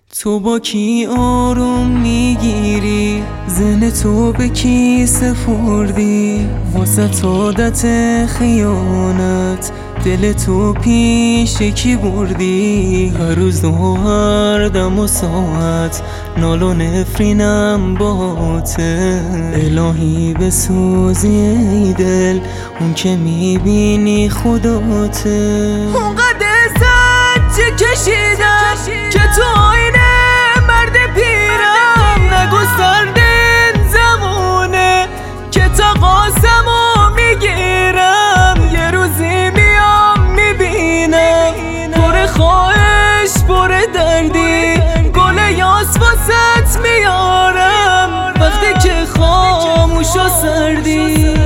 تو با کی آروم میگیری؟ ذهن تو به کی سپردی؟ واسه عادت خیانت دل تو پیش کی بردی؟ هر روز و هر دم و ساعت نال و نفرینم باته. الهی بسوزی ای دل اون که میبینی خداته. اونقدر زجه کشیدم که تو آینه مرد پیرم. نگو سردین زمونه که تقاسمو میگیرم. یه روزی میام میبینم پر خواهش پر دردی گل یاس واسط میارم وقتی که خاموش و سردی.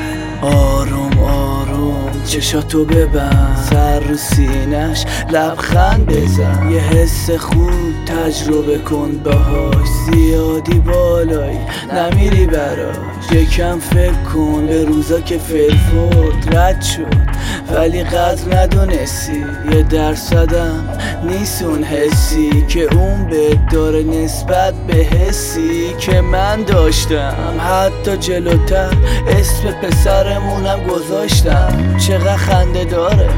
آروم آروم چشاتو ببند، سر رو سینش لبخند بزن. یه حس خوب تجربه کن باهاش، زیادی بالایی نمیری براش. یکم فکر کن به روزا که فلفورد رد شد ولی قدر ندونستی. یه درصدم نیست اون حسی که اون بهت داره نسبت به حسی که من داشتم. حتی جلوتر اسم پسرمونم گذاشتم. چقدر خنده داره،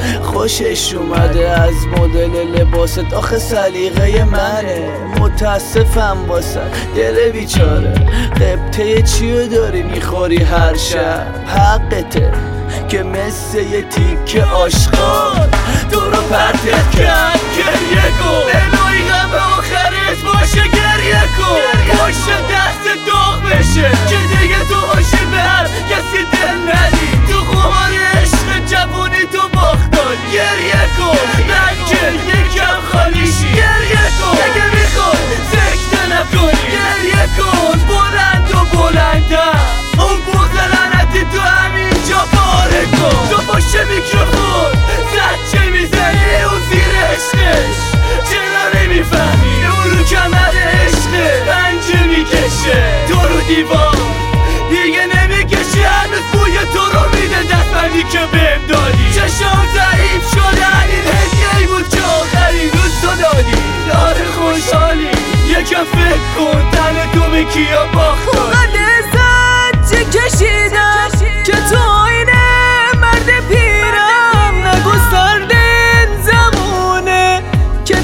خوشش اومده از مدل لباست. آخه سلیقه منه، متاسفم واسه دل بیچاره. قبطه چیو داری میخوری هر شب؟ حقته که مثل یه تیکه آشغال تو رو پرتت کرد. گریه کن الهی غم آخرت باشه، گریه کن پشت دست داغ بشه که دیگه تو باشی به هر کسی دل ندی. تو خمار عشق جوونی تو باختاری. گریه کن بلکه یکم خالیشی. گریه کن اگه میخوای سکته نکنی. گریه کن بلند و بلندم اون بغض لعنتی تو همینجا پاره کن. تو پشت میکروفون زجه میزنی اون زیر عشقش چرا نمیفهمی؟ اون رو کمر عشقه پنجه میکشه تو رو دیوار دیگه نمیکشه. هنوز بوی تو رو میده دستبندی که بهم دادی. چشام ضعیف شدن این هدیه‌ای بود که آخرین روز تو دادی. داره خوشحالی یکم فکر کن تن تو به کیا باخت دادی. اونقدر زجه کشیدم که تو آینه مرد پیرم. نگو سردین زمونه که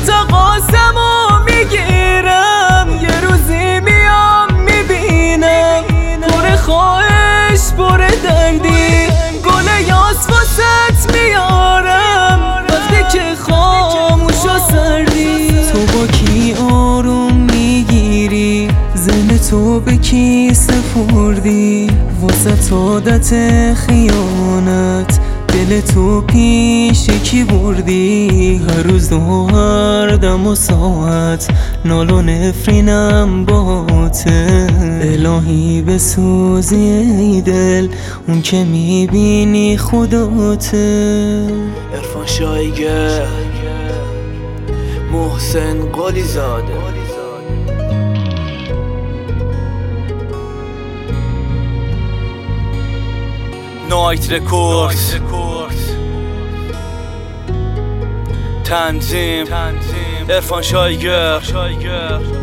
تقاسمو میگیرم. یه روزی میام میبینم پر خواهش پر دردی گل یاس واسط میارم وقتی که خاموش و سردی. تو با کی آروم میگیری؟ ذهن تو به کی سپردی؟ واسه عادت خیانت دل تو پیش کی بردی؟ هر روز و هر دم و ساعت نال و نفرینم باته. الهی بسوزی ای دل اون که میبینی خداته. عرفان شایگر، محسن قلی زاده، نایت رکوردز، تنظیم عرفان شایگر.